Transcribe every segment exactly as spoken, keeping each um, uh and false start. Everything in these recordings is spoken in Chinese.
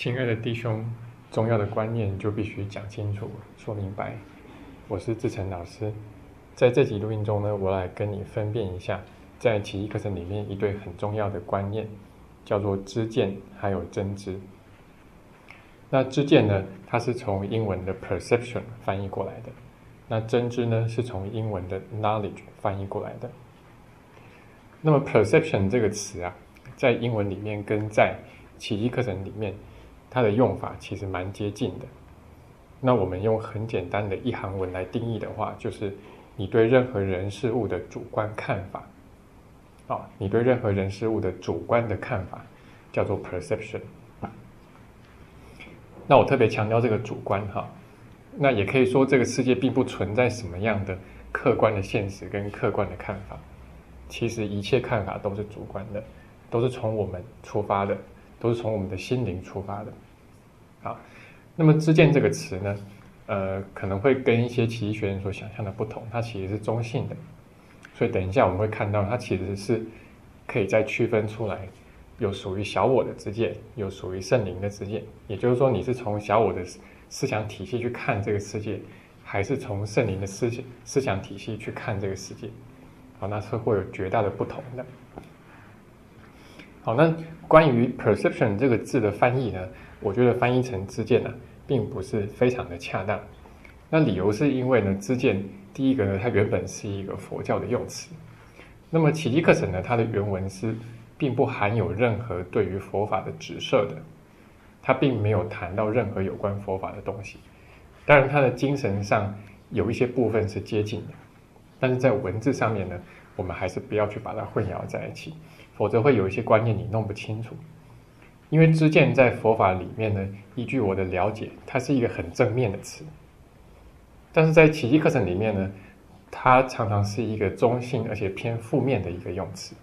亲爱的弟兄，重要的观念就必须讲清楚、说明白。我是志成老师，在这集录音中呢，我来跟你分辨一下，在奇异课程里面一对很重要的观念，叫做知见还有真知。那知见呢，它是从英文的 perception 翻译过来的；那真知呢，是从英文的 knowledge 翻译过来的。那么 perception 这个词啊，在英文里面跟在奇异课程里面，它的用法其实蛮接近的。那我们用很简单的一行文来定义的话，就是你对任何人事物的主观看法。哦，你对任何人事物的主观的看法叫做 perception。那我特别强调这个主观哈，那也可以说这个世界并不存在什么样的客观的现实跟客观的看法，其实一切看法都是主观的，都是从我们出发的，都是从我们的心灵出发的。好，那么知见这个词呢，呃，可能会跟一些奇异学人所想象的不同，它其实是中性的。所以等一下我们会看到，它其实是可以再区分出来，有属于小我的知见，有属于圣灵的知见。也就是说，你是从小我的思想体系去看这个世界，还是从圣灵的思想思想体系去看这个世界？好，那是会有绝大的不同的。好，那关于 perception 这个字的翻译呢，我觉得翻译成知见呢，并不是非常的恰当。那理由是因为呢，知见第一个呢，它原本是一个佛教的用词。那么奇迹课程呢，它的原文是并不含有任何对于佛法的指涉的，它并没有谈到任何有关佛法的东西。当然，它的精神上有一些部分是接近的，但是在文字上面呢，我们还是不要去把它混淆在一起，否则会有一些观念你弄不清楚。因为知见在佛法里面呢，依据我的了解，它是一个很正面的词，但是在奇迹课程里面呢，它常常是一个中性而且偏负面的一个用词。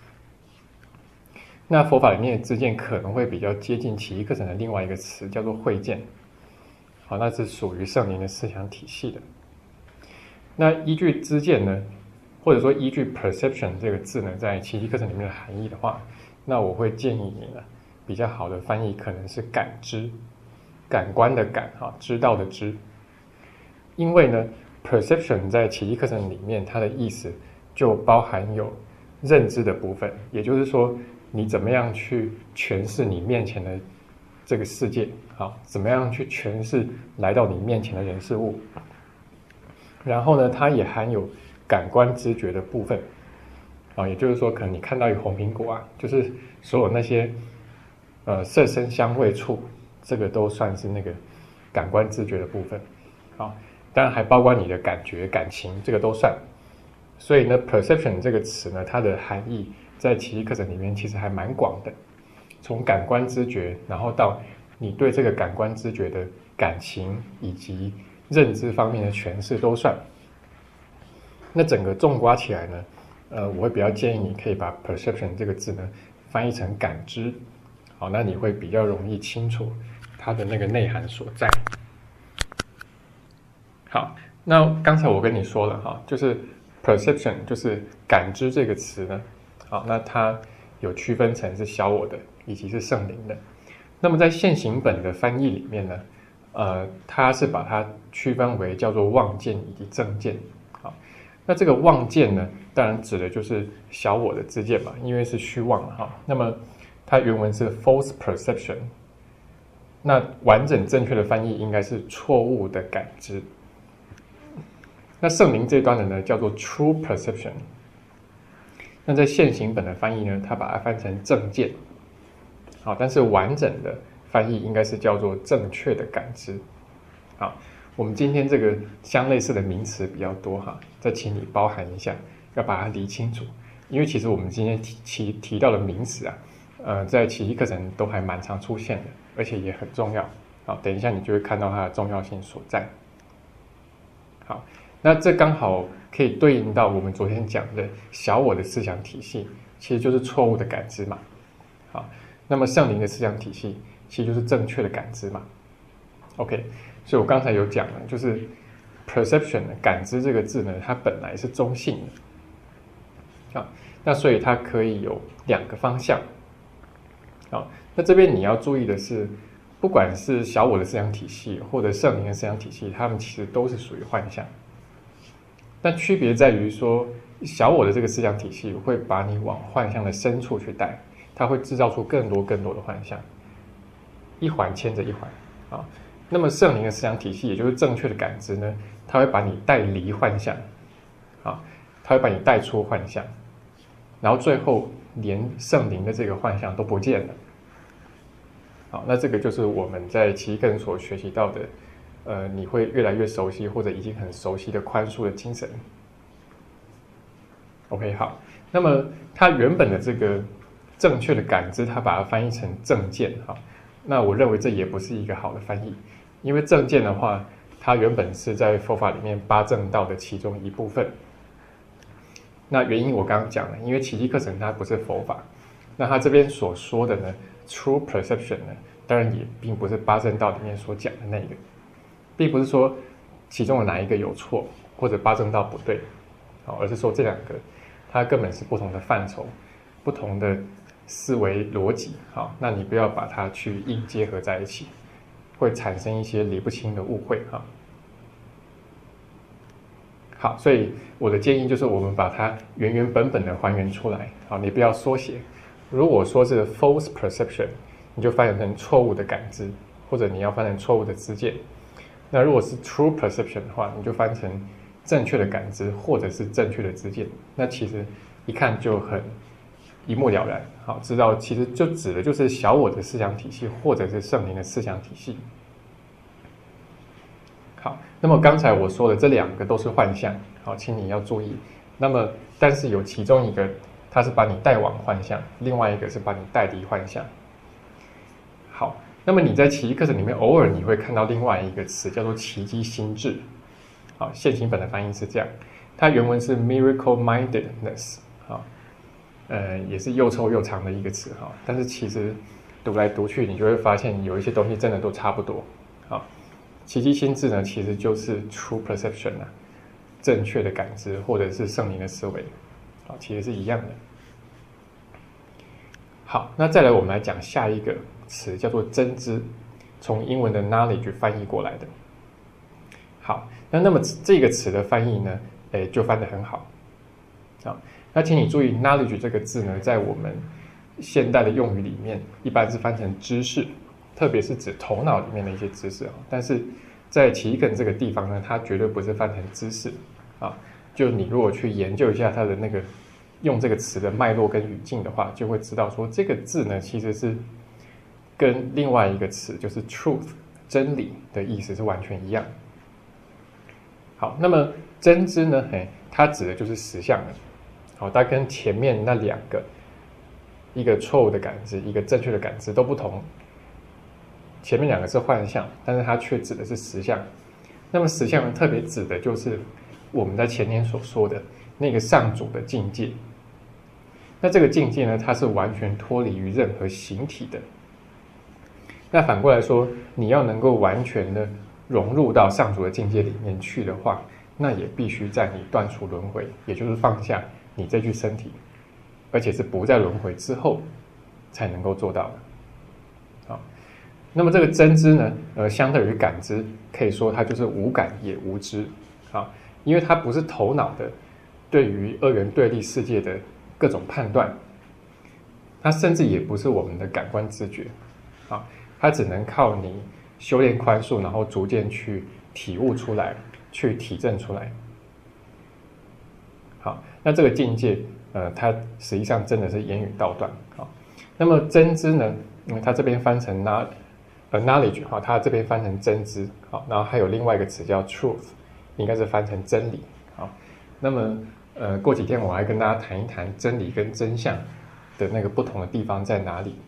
那佛法里面的知见可能会比较接近奇迹课程的另外一个词，叫做慧见。好，那是属于圣灵的思想体系的。那依据知见呢，或者说依据 perception 这个字呢，在奇迹课程里面的含义的话，那我会建议你呢，比较好的翻译可能是感知，感官的感，哈，知道的知。因为呢 perception 在奇迹课程里面，它的意思就包含有认知的部分，也就是说，你怎么样去诠释你面前的这个世界，好，怎么样去诠释来到你面前的人事物。然后呢，它也含有感官知觉的部分，啊，也就是说，可能你看到一个红苹果啊，就是所有那些呃色声香味触，这个都算是那个感官知觉的部分，啊，当然还包括你的感觉、感情，这个都算。所以呢 ，perception 这个词呢，它的含义在奇迹课程里面其实还蛮广的，从感官知觉，然后到你对这个感官知觉的感情以及认知方面的诠释都算。那整个纵刮起来呢，呃，我会比较建议你可以把 perception 这个字呢翻译成感知，好，那你会比较容易清楚它的那个内涵所在。好，那刚才我跟你说了哈，就是 perception 就是感知这个词呢，好，那它有区分成是小我的以及是圣灵的。那么在现行本的翻译里面呢，呃，它是把它区分为叫做妄见以及正见。好，那这个妄见呢，当然指的就是小我的知见嘛，因为是虚妄哈。那么它原文是 false perception， 那完整正确的翻译应该是错误的感知。那圣灵这端的呢，叫做 true perception。那在现行本的翻译呢，它把它翻成正见。好，但是完整的翻译应该是叫做正确的感知。好，我们今天这个相类似的名词比较多哈，再请你包含一下，要把它理清楚。因为其实我们今天提提提到的名词啊，呃，在奇迹课程都还蛮常出现的，而且也很重要。好，等一下你就会看到它的重要性所在。好，那这刚好可以对应到我们昨天讲的小我的思想体系，其实就是错误的感知嘛。好，那么圣灵的思想体系其实就是正确的感知嘛。OK， 所以我刚才有讲了，就是 perception 感知这个字呢，它本来是中性的。好，那所以它可以有两个方向。好，那这边你要注意的是，不不管是小我的思想体系或者圣灵的思想体系，它们其实都是属于幻象。但区别在于说，小我的这个思想体系会把你往幻象的深处去带，它会制造出更多更多的幻象，一环牵着一环啊。那么圣灵的思想体系，也就是正确的感知呢，它会把你带离幻象啊，它会把你带出幻象，然后最后连圣灵的这个幻象都不见了。好，那这个就是我们在奇异课程所学习到的，呃，你会越来越熟悉或者已经很熟悉的宽恕的精神。OK， 好，那么它原本的这个正确的感知，它把它翻译成正见，哈，那我认为这也不是一个好的翻译，因为正见的话，它原本是在佛法里面八正道的其中一部分。那原因我刚刚讲了，因为奇迹课程它不是佛法，那它这边所说的呢 ，true perception 呢，当然也并不是八正道里面所讲的那个，并不是说其中的哪一个有错，或者八正道不对，好，而是说这两个它根本是不同的范畴，不同的思维逻辑，好，那你不要把它去硬结合在一起，会产生一些理不清的误会，哈。好，所以我的建议就是我们把它原原本本的还原出来，好，你不要缩写。如果说是 false perception， 你就翻译成错误的感知，或者你要翻成错误的知见。那如果是 true perception 的话，你就翻成正确的感知，或者是正确的知见。那其实一看就很一目了然，好，知道其实就指的就是小我的思想体系，或者是圣灵的思想体系。好，那么刚才我说的这两个都是幻象，好，请你要注意。那么，但是有其中一个，它是把你带往幻象，另外一个是把你带离幻象。好，那么你在奇迹课程里面，偶尔你会看到另外一个词叫做奇迹心智。好，现行本的翻译是这样，它原文是 miracle mindedness， 好，呃，也是又臭又长的一个词哈。但是其实读来读去，你就会发现有一些东西真的都差不多，好。奇迹心智呢，其实就是 true perception 啊，正确的感知或者是圣灵的思维，啊，其实是一样的。好，那再来我们来讲下一个词，叫做真知，从英文的 knowledge 翻译过来的。好，那那么这个词的翻译呢，诶，就翻得很好。好，那请你注意 knowledge 这个字呢，在我们现代的用语里面，一般是翻成知识。特别是指头脑里面的一些知识，但是在奇异课程这个地方呢，它绝对不是翻成知识啊。就你如果去研究一下它的那个用这个词的脉络跟语境的话，就会知道说这个字呢其实是跟另外一个词就是 truth 真理的意思是完全一样。好，那么真知呢，嘿，它指的就是实相了。好，它跟前面那两个一个错误的感知，一个正确的感知都不同。前面两个是幻象，但是它却指的是实相。那么实相特别指的就是我们在前年所说的那个上主的境界。那这个境界呢，它是完全脱离于任何形体的。那反过来说，你要能够完全的融入到上主的境界里面去的话，那也必须在你断除轮回，也就是放下你这具身体，而且是不在轮回之后才能够做到的。好。那么这个真知呢，呃，相对于感知，可以说它就是无感也无知，啊，因为它不是头脑的对于二元对立世界的各种判断，它甚至也不是我们的感官知觉，啊，它只能靠你修炼宽恕，然后逐渐去体悟出来，去体证出来。好，那这个境界，呃，它实际上真的是言语道断，啊，那么真知呢，嗯，它这边翻成那。呃 knowledge 哈，它这边翻成真知，好，然后还有另外一个词叫 truth， 应该是翻成真理，好，那么呃过几天我还跟大家谈一谈真理跟真相的那个不同的地方在哪里。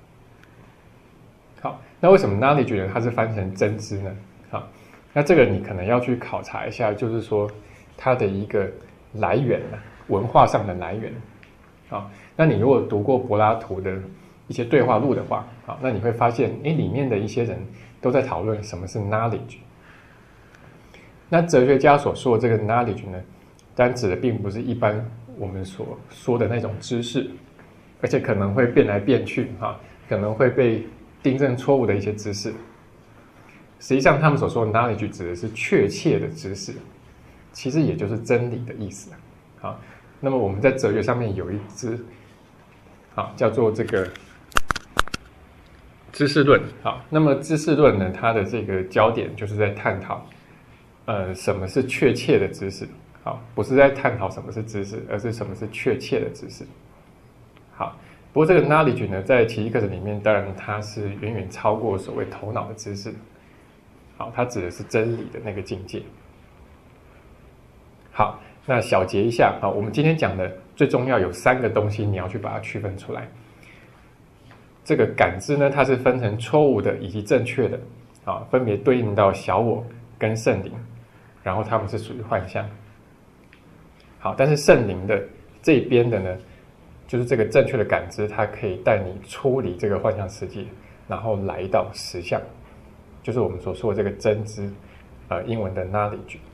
好，那为什么 knowledge 呢它是翻成真知呢？好，那这个你可能要去考察一下，就是说它的一个来源啊，文化上的来源。好，那你如果读过柏拉图的一些对话录的话，好，那你会发现，诶，里面的一些人都在讨论什么是 knowledge。那哲学家所说的这个 knowledge 呢，当然指的并不是一般我们所说的那种知识，而且可能会变来变去，哈，可能会被订正错误的一些知识。实际上，他们所说的 knowledge 指的是确切的知识，其实也就是真理的意思。好，那么我们在哲学上面有一支，好，叫做这个知识论。好，那么知识论呢，它的这个焦点就是在探讨，呃，什么是确切的知识。好，不是在探讨什么是知识，而是什么是确切的知识。好，不过这个 knowledge 呢，在奇迹课程里面，当然它是远远超过所谓头脑的知识。好，它指的是真理的那个境界。好，那小结一下，好，我们今天讲的最重要有三个东西，你要去把它区分出来。这个感知呢，它是分成错误的以及正确的，啊，分别对应到小我跟圣灵，然后它们是属于幻象。好，但是圣灵的这边的呢，就是这个正确的感知，它可以带你出离这个幻象世界，然后来到实相。就是我们所说的这个真知，呃，英文的 knowledge。